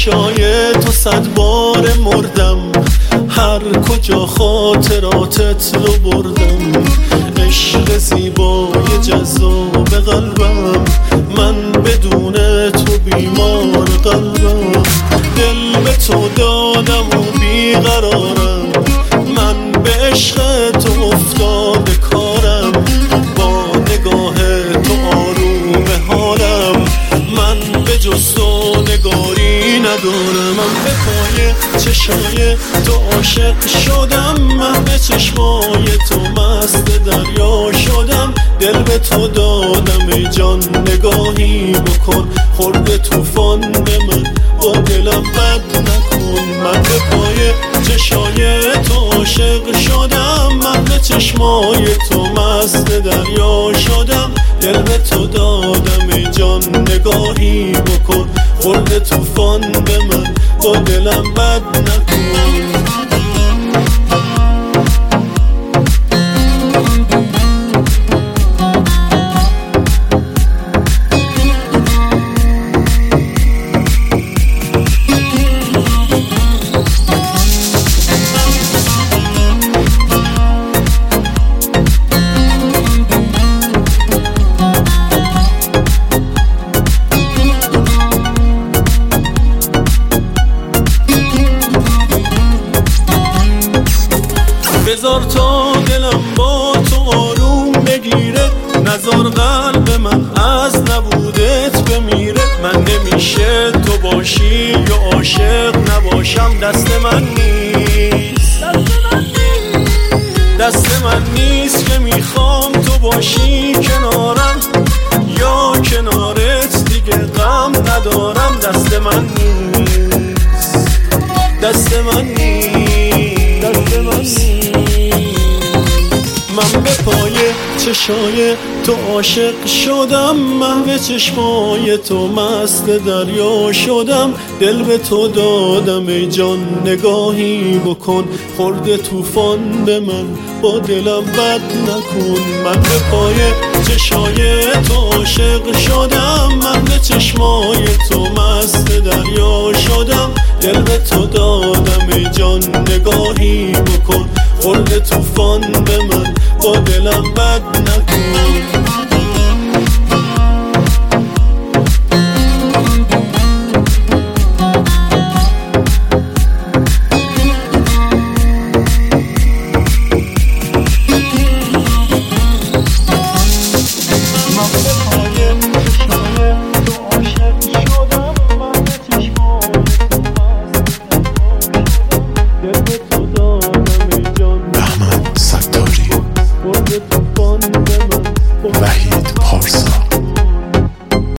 چشای تو 100 بار مردم، هر کجا خاطراتت رو بردم. عشق زیبای جذاب قلبم، من بدون تو بیمار قلبم. دل به تو دادم و بیقرارم، من به عشق تو افتاده کارم. با نگاه تو آروم حالم، من به جز تو نگاری ندارم. من به پای چشای تو عاشق شدم، من به چشمای تو مست دریا شدم. دل به تو دادم ای جان نگاهی بکن، خورده طوفان به من با دلم بد نکن. من به پای چشای تو عاشق شدم، من به چشمای تو مست دریا شدم. دل به تو دادم ای جان نگاهی بکن، خورده طوفان به من با دلم بد نکن. بذار تا دلم با تو آروم بگیره، نذار قلب من از نبودت بمیره. من نمیشه تو باشی یا عاشق نباشم، دست من نیست، دست من نیست که میخوام تو باشی کنارم، یا کنارت دیگه غم ندارم. دست من نیست، دست من نیست، دست من نیست. من به پای چشای تو عاشق شدم، محو چشمای تو مست دریا شدم. دل به تو دادم ای جان نگاهی بکن، خورده طوفان به من با دلم بد نکن. من به پای چشای تو عاشق شدم، محو چشمای تو مست دریا شدم. دل به تو دادم ای جان نگاهی بکن، خورده طوفان به من با دلم بد نکن.